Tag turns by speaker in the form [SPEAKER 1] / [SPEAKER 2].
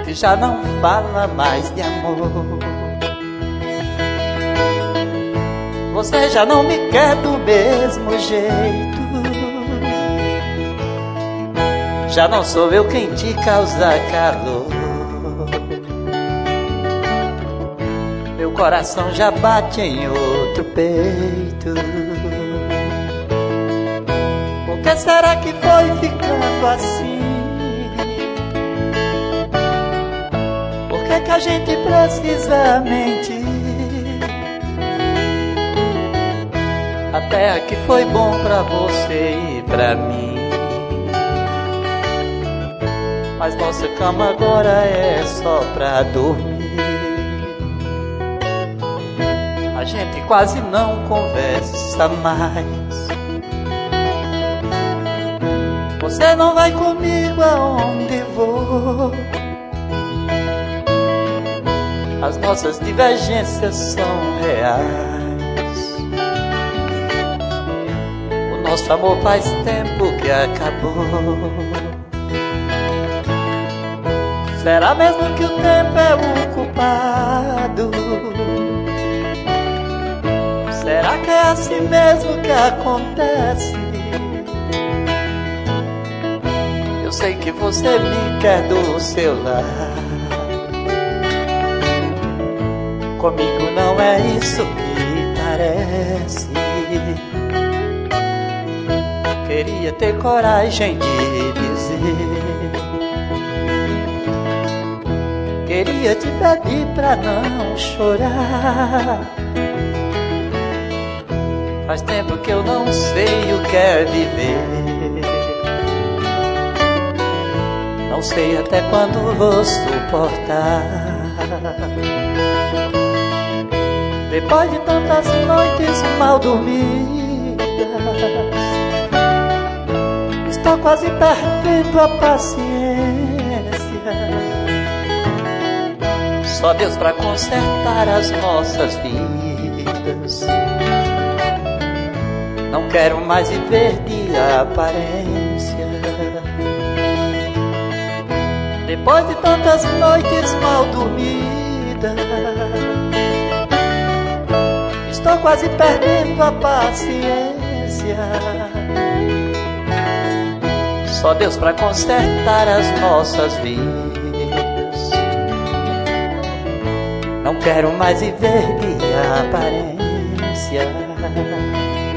[SPEAKER 1] gente já não fala mais de amor. Você já não me quer do mesmo jeito. Já não sou eu quem te causa calor. Meu coração já bate em outro peito. Por que será que foi ficando assim? Por que a gente precisa mentir? Até aqui foi bom pra você e pra mim, mas nossa cama agora é só pra dormir. A gente quase não conversa mais. Você não vai comigo aonde vou. As nossas divergências são reais. O nosso amor faz tempo que acabou. Será mesmo que o tempo é o culpado? Será que é assim mesmo que acontece? Eu sei que você me quer do seu lado. Comigo não é isso que parece. Queria ter coragem de dizer. Queria te pedir pra não chorar. Faz tempo que eu não sei o que é viver. Não sei até quando vou suportar. Depois de tantas noites mal dormidas, estou quase perdendo a paciência. Só Deus pra consertar as nossas vidas. Não quero mais viver de aparência. Depois de tantas noites mal dormidas, estou quase perdendo a paciência. Só Deus pra consertar as nossas vidas. Não quero mais viver de aparência.